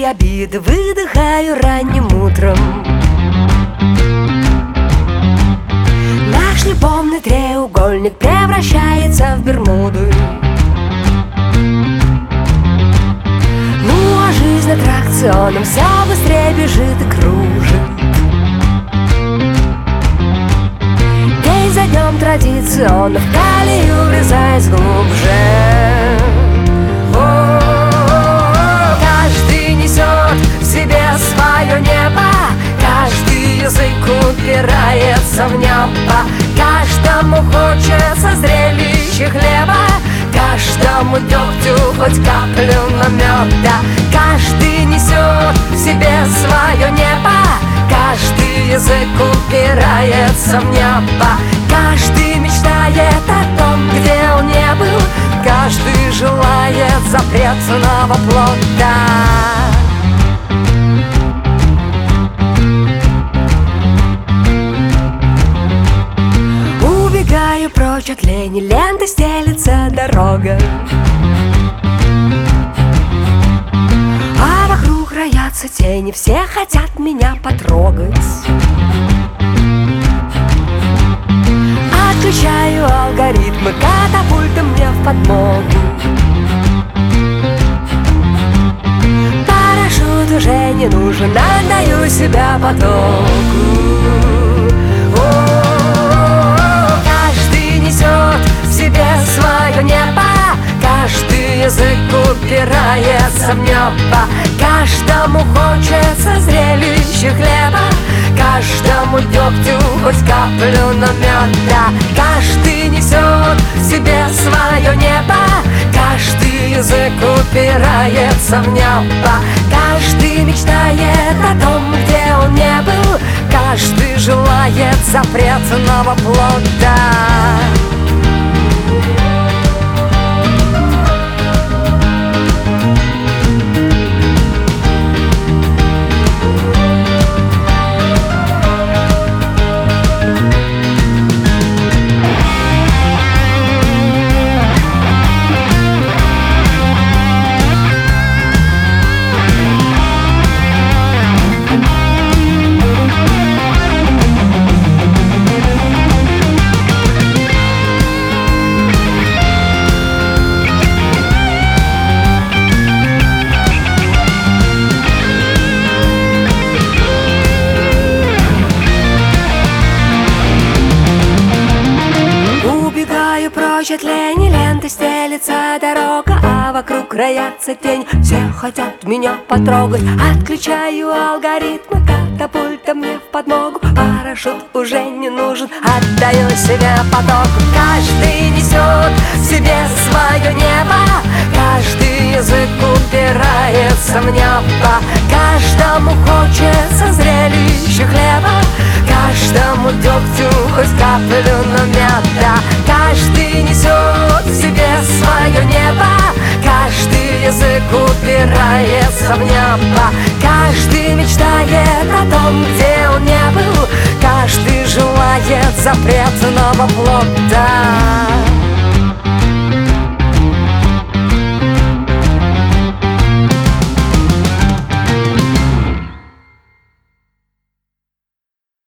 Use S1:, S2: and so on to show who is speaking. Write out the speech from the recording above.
S1: обиды выдыхаю ранним утром. Наш любовный треугольник превращается в Бермуды. Ну а жизнь аттракционом все быстрее бежит и кружит. День за днем традиционно в колею врезаясь глубже. Каждый несет в себе свое небо, каждый язык упирается в небо. Каждому хочется зрелища хлеба, каждому дегтю хоть каплю намета. Каждый несет в себе свое небо, каждый язык упирается в небо. Каждый мечтает о том, где он не был, каждый желает запретного плода. Убегаю прочь от лени, лентой стелится дорога, а вокруг роятся тени, все хотят меня потрогать. Отключаю алгоритмы, катапультом мне в подмогу. Парашют уже не нужен, отдаю себя потоку. Каждый несет в себе свое небо, каждый язык упирается в небо. Каждому хочется зрелища хлеба, каждому дегтю хоть каплю намета. Каждый несет в себе свое небо, каждый язык упирается в небо. Каждый мечтает о том, где он не был, каждый желает запретного плода. Прочь от лени, лентой стелится дорога, а вокруг роятся тень, все хотят меня потрогать. Отключаю алгоритмы, катапульта мне в подмогу. Парашют уже не нужен, отдаю себя потоку. Каждый несет в себе свое небо, каждый язык упирается в небо. Каждому хочется зрелища хлеба, каждому дегтю хоть каплю намета. Каждый несет в себе свое небо, каждый язык упирается в небо. Каждый мечтает о том, где он не был, каждый желает запретного плода.